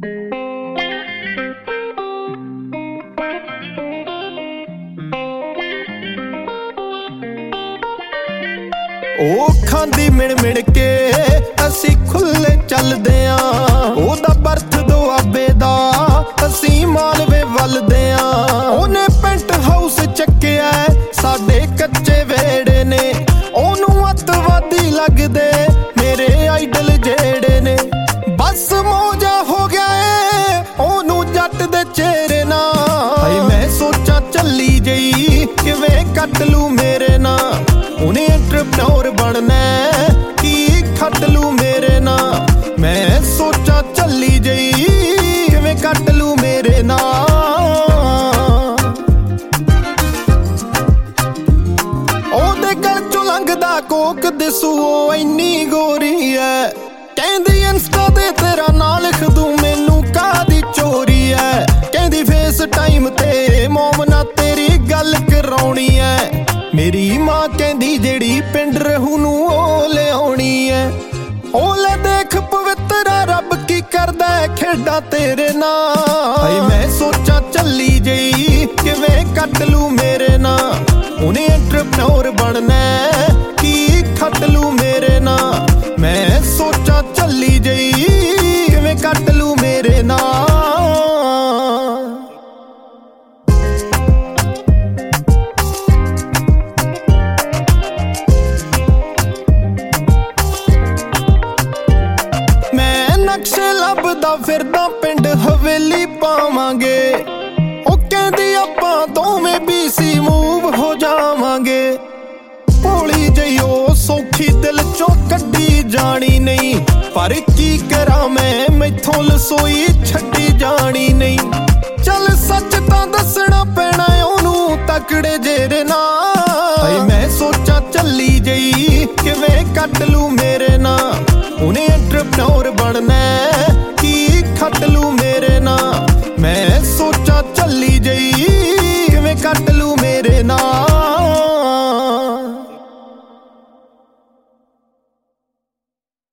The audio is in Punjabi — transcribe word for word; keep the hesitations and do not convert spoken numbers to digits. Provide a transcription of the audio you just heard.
ਉਹ ਖਾਂਦੀ ਮਿਣ ਮਿਣ ਕੇ ਅਸੀਂ ਖੁੱਲੇ ਚੱਲਦੇ ਆਂ, ਉਹਦਾ ਬਰਥ ਦੁਆਬੇ ਦਾ ਅਸੀਂ ਮਾਲਵੇ ਵੱਲਦੇ ਆਂ। ਉਹਨੇ ਪੈਂਟ ਹਾਊਸ ਚੱਕਿਆ ਸਾਡੇ ਕੱਚੇ ਵੇੜੇ ਨੇ, ਉਹਨੂੰ ਅੱਤਵਾਦੀ ਲੱਗਦੇ ਮੇਰੇ ਆਈਡਲ ਜਿਹੜੇ ਨੇ। ਬਸ ਮੌਜਾ ਹੋ ਗਿਆ ਏ ਉਹਨੂੰ ਜੱਟ ਦੇ ਚਿਹਰੇ ਨਾਲ, ਹਾਏ ਮੈਂ ਸੋਚਾਂ ਚੱਲੀ ਜਈ ਕਿਵੇਂ ਕੱਟ ਲੂ ਮੇਰੇ ਨਾਲ। ਉਹਨੇ ਐਂਟਰਪ੍ਰੈਨਿਓਰ ਬਣਨਾ ਕੀ ਖੱਟ ਲੂ ਮੇਰੇ ਨਾਲ, ਮੈਂ ਸੋਚਾਂ ਚੱਲੀ ਜਈ ਕਿਵੇਂ ਕੱਟ ਲੂ ਮੇਰੇ ਨਾਲ। ਉਹਦੇ ਗਲ ਚੋਂ ਲੰਘਦਾ ਕੋਕ ਦਿਸੂ ਉਹ ਇੰਨੀ ਗੋਰੀ ਐ, ਕਹਿੰਦੀ ਇੰਸਟਾ ਤੇ ਤੇਰਾ ਨਾਂ ਲਿਖ ਦੂੰ ਮੈਨੂੰ ਕਾਹਦੀ ਚੋਰੀ ਐ। ਕਹਿੰਦੀ ਫੇਸ ਟਾਈਮ ਤੇ ਮੋਮਨਾ ਤੇਰੀ ਗੱਲ ਕਰਾਉਣੀ ਐ, ਮੇਰੀ ਮਾਂ ਕਹਿੰਦੀ ਜਿਹੜੀ ਪਿੰਡ ਰਹੂ ਨੂੰ ਉਹ ਲਿਆਉਣੀ ਐ। ਉਹ ਲੈ ਦੇਖ ਪਵਿੱਤਰਾ ਰੱਬ ਕੀ ਕਰਦਾ ਖੇਡਾਂ ਤੇਰੇ ਨਾਲ, ਹਾਏ ਮੈਂ ਸੋਚਾਂ ਚੱਲੀ ਜਈ ਕਿਵੇਂ ਕੱਟ ਲੂ ਮੇਰੇ ਨਾਲ। ਉਹਨੇ ਐਂਟਰਪ੍ਰੈਨਿਓਰ ਬਣਨਾ ਕੀ ਖੱਟ ਲੂ ਮੇਰੇ ਨਾਲ, ਮੈਂ ਸੋਚਾਂ ਚੱਲੀ ਜਈ ਕਿਵੇਂ ਕੱਟ ਲੂ ਮੇਰੇ ਨਾਲ। ਨਕਸ਼ੇ ਲੱਭਦਾ ਫਿਰਦਾ ਪਿੰਡ ਹਵੇਲੀ ਪਾਵਾਂਗੇ, ਉਹ ਕਹਿੰਦੀ ਆਪਾਂ ਦੋਵੇਂ ਬੀ ਸੀ ਮੂਵ ਹੋ ਜਾਵਾਂਗੇ। ਭੋਲੀ ਜਿਹੀ ਉਹ ਸੌਖੀ ਦਿਲ ਚੋਂ ਕੱਢੀ ਜਾਣੀ ਨਹੀਂ, ਪਰ ਕੀ ਕਰਾਂ ਮੈਂ ਮੈਥੋਂ ਲਸੋਈ ਛੱਡੀ ਜਾਣੀ ਨਹੀਂ। ਚੱਲ ਸੱਚ ਤਾਂ ਦੱਸਣਾ ਪੈਣਾ ਉਹਨੂੰ ਤਕੜੇ ਜਿਹੇ ਨਾਲ, ਹਾਏ ਮੈਂ ਸੋਚਾਂ ਚੱਲੀ ਜਈ ਕਿਵੇਂ ਕੱਟ ਲੂ ਮੇਰੇ ਨਾਲ। ਉਹਨੇ ਐਂਟਰਪ੍ਰੈਨਿਓਰ ਬਣਨਾ